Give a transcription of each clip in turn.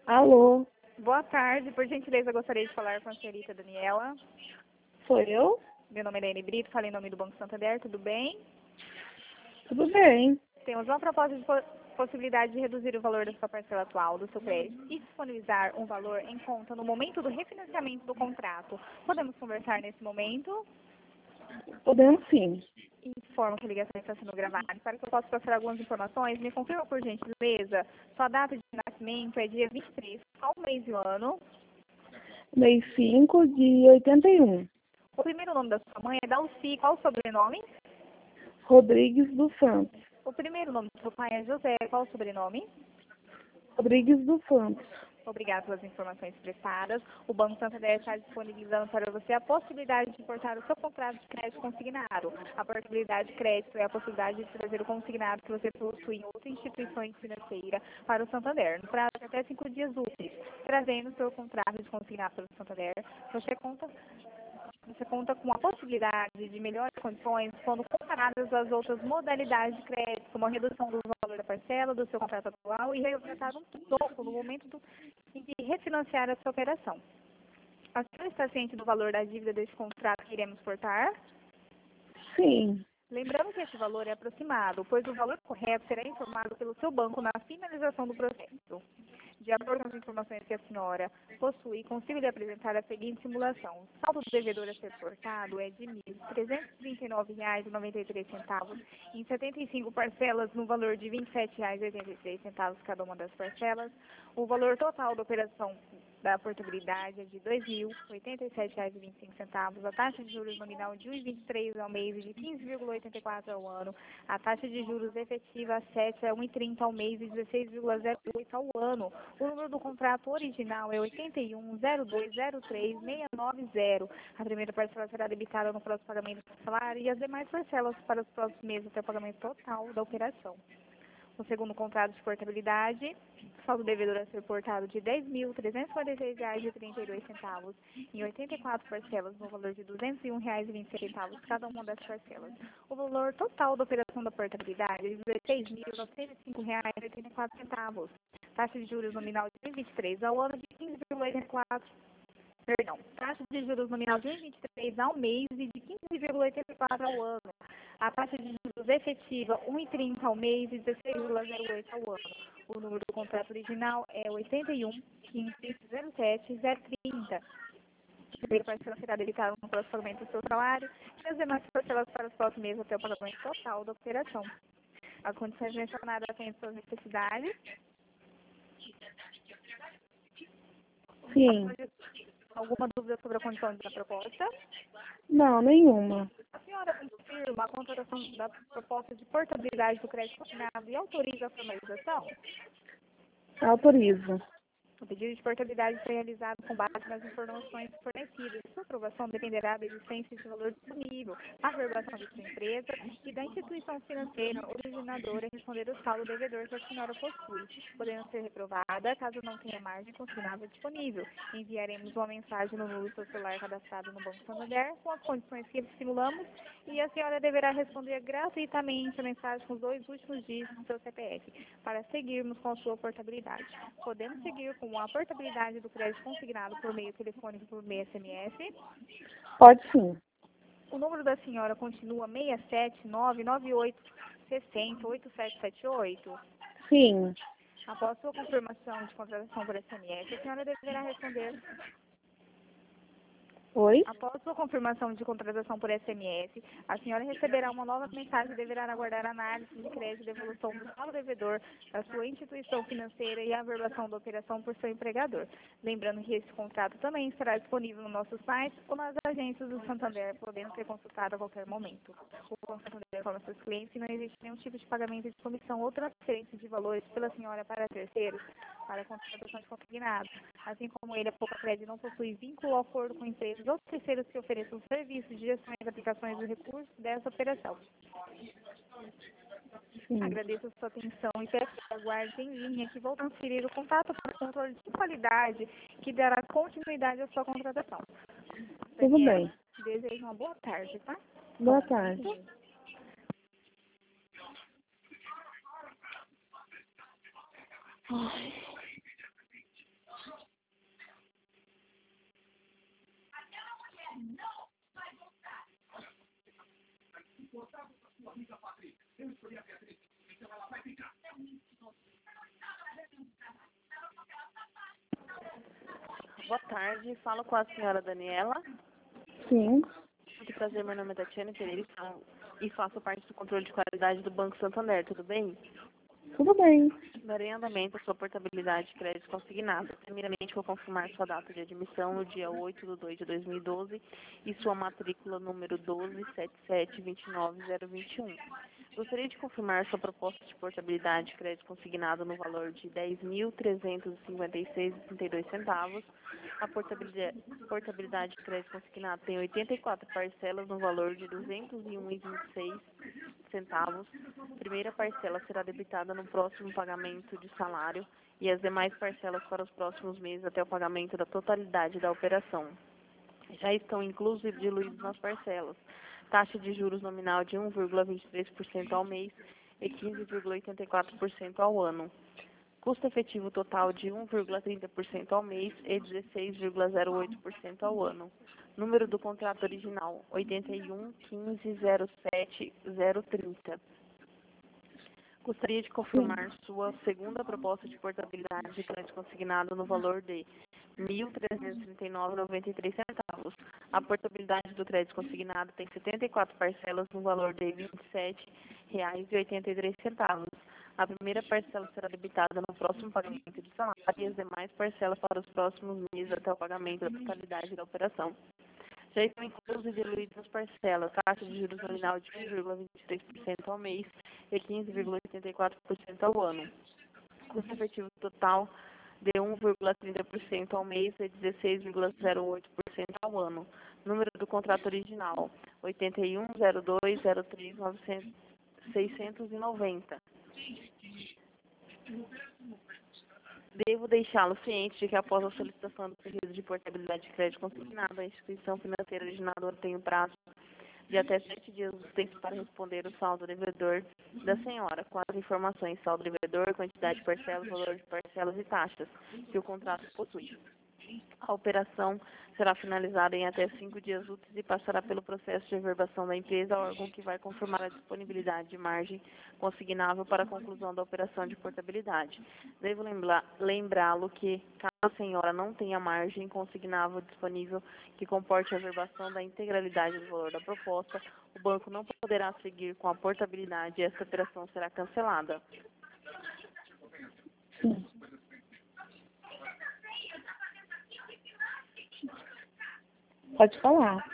Alô, Boa tarde, por gentileza gostaria de falar com a senhorita Daniela. sou eu? Meu nome é Helene Brito, falo em nome do Banco Santander, tudo bem? Tudo bem? Temos uma proposta de possibilidade de reduzir o valor da sua parcela atual do seu crédito e disponibilizar um valor em conta no momento do refinanciamento do contrato. Podemos conversar nesse momento? Podemos sim. Informo que a ligação está sendo gravada. Para que eu possa passar algumas informações, me confirma por gentileza, sua data de nascimento é dia 23, qual mês e o ano? Mês 5 de 81. O primeiro nome da sua mãe é Dalci, qual o sobrenome? Rodrigues dos Santos. O primeiro nome do seu pai é José, qual o sobrenome? Rodrigues dos Santos. Obrigada pelas informações prestadas. O Banco Santander está disponibilizando para você a possibilidade de importar o seu contrato de crédito consignado. A portabilidade de crédito é a possibilidade de trazer o consignado que você possui em outra instituição financeira para o Santander, no prazo de até 5 dias úteis. Trazendo o seu contrato de consignado pelo Santander, você conta com a possibilidade de melhores condições quando comparadas às outras modalidades de crédito, como a redução do valor da parcela do seu contrato atual e realizar um topo no momento de refinanciar essa operação. A senhora está ciente do valor da dívida desse contrato que iremos portar? Sim. Lembrando que esse valor é aproximado, pois o valor correto será informado pelo seu banco na finalização do processo. De acordo com as informações que a senhora possui, consigo lhe apresentar a seguinte simulação. O saldo do devedor a ser portado é de R$ 1.339,93 em 75 parcelas no valor de R$ 27,83 cada uma das parcelas. O valor total da operação da portabilidade é de R$ 2.087,25. A taxa de juros nominal de 1,23 ao mês e de 15,84 ao ano. A taxa de juros efetiva a 7 é 1,30 ao mês e 16,08 ao ano. O número do contrato original é 81.0203.690. A primeira parcela será debitada no próximo pagamento do salário e as demais parcelas para os próximos meses até o pagamento total da operação. O segundo contrato de portabilidade, saldo devedor a ser portado de R$ 10.346,32 em 84 parcelas no valor de R$ 201,26 cada uma das parcelas. O valor total da operação da portabilidade é de R$ 16.905,84. Taxa de juros nominal de 2023 ao ano de 15,84. Perdão, taxa de juros nominal de 1,23 ao mês e de 15,84 ao ano. A taxa de juros efetiva 1,30 ao mês e 16,08 ao ano. O número do contrato original é 81.1507.030. A primeira parcela será debitada no próximo pagamento do seu salário e as demais parcelas para os próximos meses até o pagamento total da operação. As condições mencionadas atendem suas necessidades. Sim. Alguma dúvida sobre a condição da proposta? Não, nenhuma. A senhora confirma a contratação da proposta de portabilidade do crédito consignado e autoriza a formalização? Autorizo. O pedido de portabilidade foi realizado com base nas informações fornecidas. Sua aprovação dependerá da existência de valor disponível, a averbação de sua empresa e da instituição financeira originadora em responder o saldo devedor que a senhora possui, podendo ser reprovada caso não tenha margem consignável disponível. Enviaremos uma mensagem no número do seu celular cadastrado no Banco Santander com as condições que simulamos e a senhora deverá responder gratuitamente a mensagem com os 2 últimos dígitos do seu CPF para seguirmos com a sua portabilidade. Podemos seguir com a portabilidade do crédito consignado por meio telefônico por meio SMS. Pode sim. O número da senhora continua 67998608778. Sim. Após sua confirmação de contratação por SMS, a senhora deverá responder. Oi? Após sua confirmação de contratação por SMS, a senhora receberá uma nova mensagem e deverá aguardar a análise de crédito e devolução do saldo devedor da sua instituição financeira e a averbação da operação por seu empregador. Lembrando que esse contrato também estará disponível no nosso site ou nas agências do Santander, podendo ser consultado a qualquer momento. O Banco Santander informa seus clientes que não existe nenhum tipo de pagamento de comissão ou transferência de valores pela senhora para terceiros para a contratação de consignado. Assim como ele, a Poucacred não possui vínculo ou acordo com empresas ou terceiros que ofereçam serviços de gestão e aplicações de recursos dessa operação. Sim. Agradeço a sua atenção e peço que aguarde em linha que vou transferir o contato para o controle de qualidade que dará continuidade à sua contratação. Tudo bem. Desejo uma boa tarde, tá? Boa tarde. Ai. Boa tarde, falo com a senhora Daniela. Sim. Muito prazer, meu nome é Tatiana Pereira e faço parte do controle de qualidade do Banco Santander, tudo bem? Tudo bem. Darei andamento à sua portabilidade de crédito consignado. Primeiramente, vou confirmar sua data de admissão no dia 8/2/2012 e sua matrícula número 12772929021. Gostaria de confirmar sua proposta de portabilidade de crédito consignado no valor de R$ 10.356,32. A portabilidade de crédito consignado tem 84 parcelas no valor de R$ 201,26. Primeira parcela será debitada no próximo pagamento de salário e as demais parcelas para os próximos meses até o pagamento da totalidade da operação. Já estão inclusos e diluídos nas parcelas. Taxa de juros nominal de 1,23% ao mês e 15,84% ao ano. Custo efetivo total de 1,30% ao mês e 16,08% ao ano. Número do contrato original 81.15.07.030. Gostaria de confirmar sua segunda proposta de portabilidade de crédito consignado no valor de R$ 1.339,93. A portabilidade do crédito consignado tem 74 parcelas no valor de R$ 27,83. A primeira parcela será debitada no próximo pagamento de salário e as demais parcelas para os próximos meses até o pagamento da totalidade da operação. Já estão inclusos e diluídos as parcelas, taxa de juros nominal de 1,23% ao mês e 15,84% ao ano. Custo efetivo total de 1,30% ao mês e 16,08% ao ano. Número do contrato original 81.02.03.690. Devo deixá-lo ciente de que após a solicitação do pedido de portabilidade de crédito consignado, a instituição financeira originadora tem o prazo de até 7 dias úteis para responder o saldo devedor da senhora, com as informações saldo devedor, quantidade de parcelas, valor de parcelas e taxas que o contrato possui. A operação será finalizada em até 5 dias úteis e passará pelo processo de reverbação da empresa, órgão que vai confirmar a disponibilidade de margem consignável para a conclusão da operação de portabilidade. Devo lembrá-lo que, caso a senhora não tenha margem consignável disponível que comporte a reverbação da integralidade do valor da proposta, o banco não poderá seguir com a portabilidade e esta operação será cancelada. Sim. Pode falar.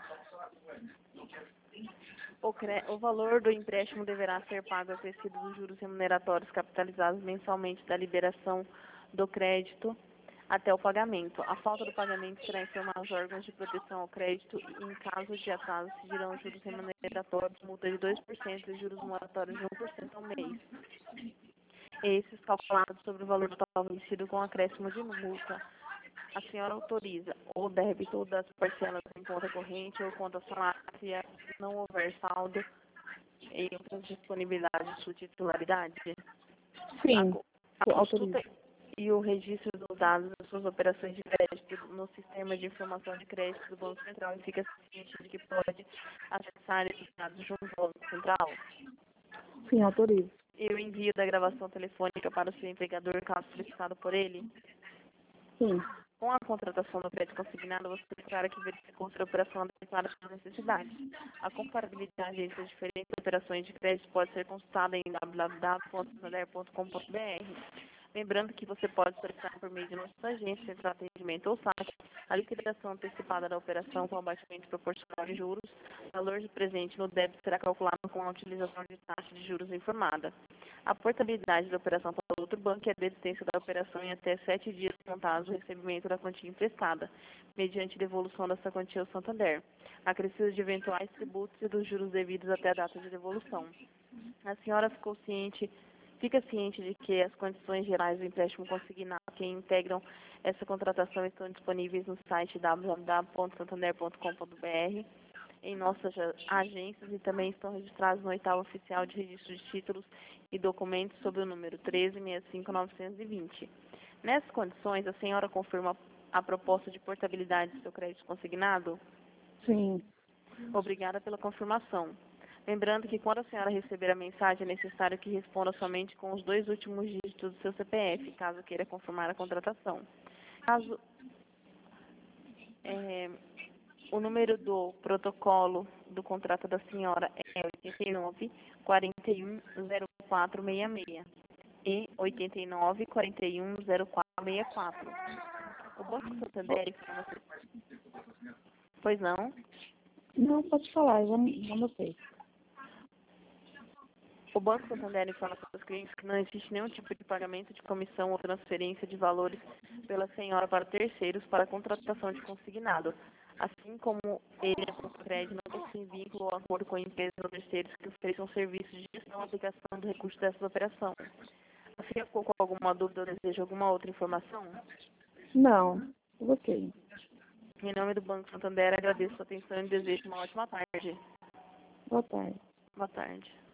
O valor do empréstimo deverá ser pago acrescido dos juros remuneratórios capitalizados mensalmente da liberação do crédito até o pagamento. A falta do pagamento será informada aos órgãos de proteção ao crédito e, em caso de atraso, se dirão juros remuneratórios, multa de 2% e juros moratórios de 1% ao mês. Esses calculados sobre o valor total vencido com acréscimo de multa. A senhora autoriza o débito das parcelas em conta corrente ou conta salário se não houver saldo em outras disponibilidades de sua titularidade? Sim. A consulta e o registro dos dados das suas operações de crédito no sistema de informação de crédito do Banco Central e fica ciente de que pode acessar esses dados junto ao Banco Central? Sim, autorizo. E o envio da gravação telefônica para o seu empregador, caso solicitado por ele? Sim. Com a contratação do crédito consignado, você declara que verificou se a operação adequada às suas necessidades. A comparabilidade entre as diferentes operações de crédito pode ser consultada em www.santander.com.br. Lembrando que você pode solicitar por meio de nossa agência, centro de atendimento ou site, a liquidação antecipada da operação com abatimento proporcional de juros. O valor de presente no débito será calculado com a utilização de taxa de juros informada. A portabilidade da operação para outro banco é a desistência da operação em até 7 dias contados do recebimento da quantia emprestada, mediante devolução dessa quantia ao Santander, acrescido de eventuais tributos e dos juros devidos até a data de devolução. A senhora fica ciente de que as condições gerais do empréstimo consignado que integram essa contratação estão disponíveis no site www.santander.com.br, em nossas agências, e também estão registrados no edital oficial de registro de títulos e documentos sob o número 13.65920. Nessas condições, a senhora confirma a proposta de portabilidade do seu crédito consignado? Sim. Obrigada pela confirmação. Lembrando que quando a senhora receber a mensagem, é necessário que responda somente com os 2 últimos dígitos do seu CPF, caso queira confirmar a contratação. O número do protocolo do contrato da senhora é 89-41-0466 e 89-41-0464. O Banco Santander informa... Pois não? Não, pode falar, já notei. O Banco Santander informa para os clientes que não existe nenhum tipo de pagamento de comissão ou transferência de valores pela senhora para terceiros para a contratação de consignado, assim como ele, a Banco Crédito, não possui vínculo ou acordo com empresas ou terceiros que ofereçam serviços de gestão e aplicação do recurso dessa operação. Você ficou com alguma dúvida ou deseja alguma outra informação? Não, ok. Em nome do Banco Santander, agradeço a sua atenção e desejo uma ótima tarde. Boa tarde. Boa tarde.